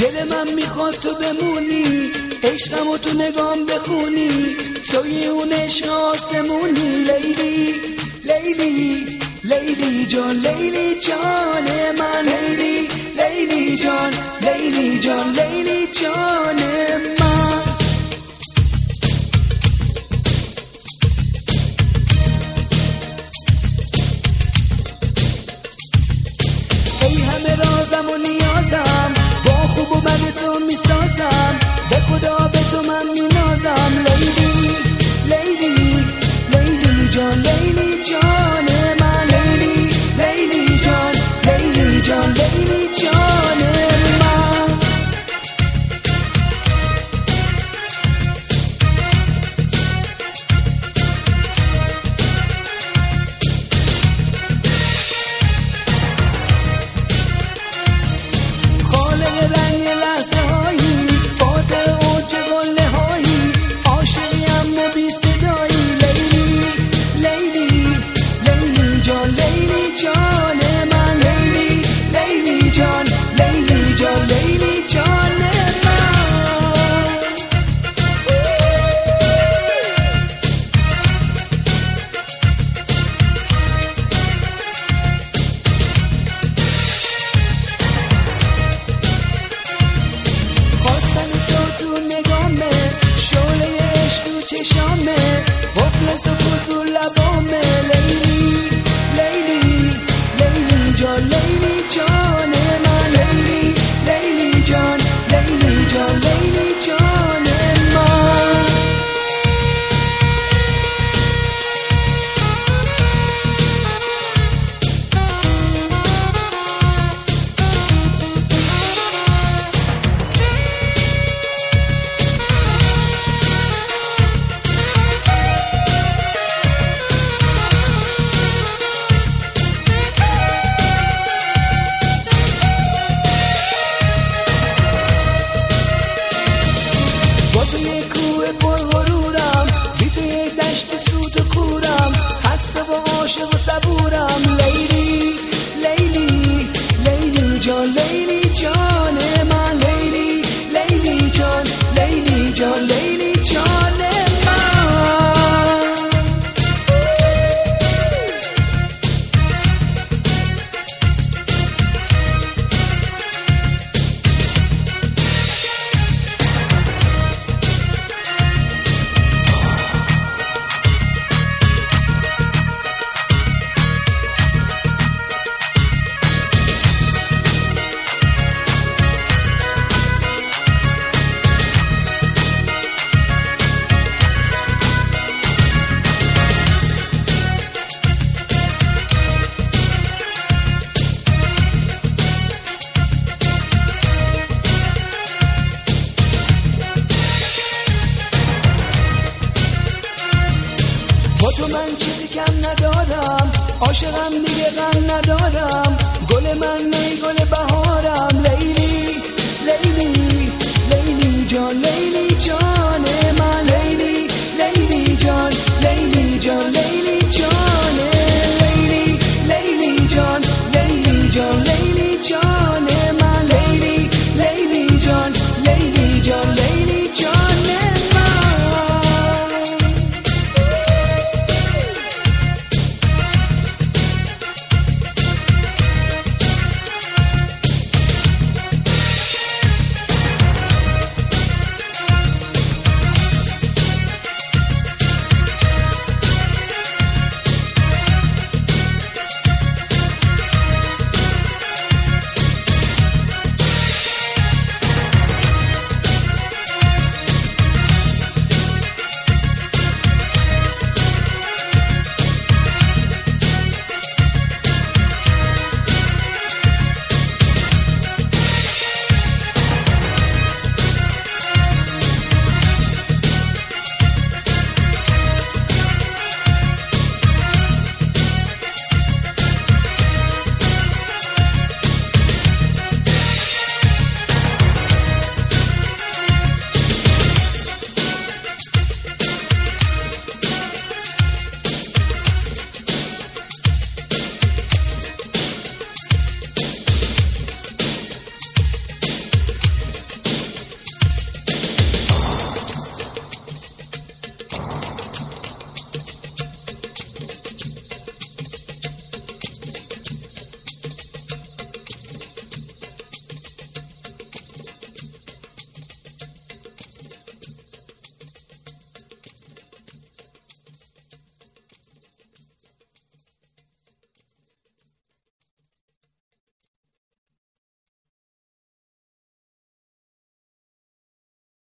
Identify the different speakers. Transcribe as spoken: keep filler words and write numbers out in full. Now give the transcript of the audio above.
Speaker 1: دل من میخواد تو بمونی، عشقمو تو نگام بخونی، توی اون عشق آسمونی. لیلی لیلی لیلی جان، لیلی جان من، لیلی لیلی جان، لیلی جان، لیلی جان من. ای همه رازم و نیازم، با خوب و بد تو میسازم، به خدا به تو من مینازم. لیلی لیلی لیلی جان، لیلی جان من، لیلی لیلی جان، لیلی جان، لیلی جان من. خالق رنگ لحظه هایی، فاتح اوج گله هایی، عاشقیم و بی صدایی. لیلی لیلی لیلی جان، لیلی جان من، لیلی لیلی جان، لیلی جان، لیلی جان من. خواستن تو تو نگامه، شعله عشق تو چشامه، قفل سکوت رو لبامه. لیلی لیلی لیلی جان، لیلی جان من، لیلی لیلی جان، لیلی جان، لیلی جان من. با تو یک کوه پر غرورم، بی تو یک دشت سود و کورم، خسته و عاشق و صبورم. لیلی لیلی لیلی جان، لیلی جان من، لیلی لیلی جان، لیلی جان، لیلی جان من. با تو من چیزی کم ندارم، عاشقم دیگه غم ندارم، گل من نی گل بهارم. لیلی لیلی لیلی جان، لیلی جان من، لیلی لیلی جان، لیلی جان، لیلی جان، لیلی لیلی جان، لیلی جان، لیلی جان من، لیلی لیلی جان،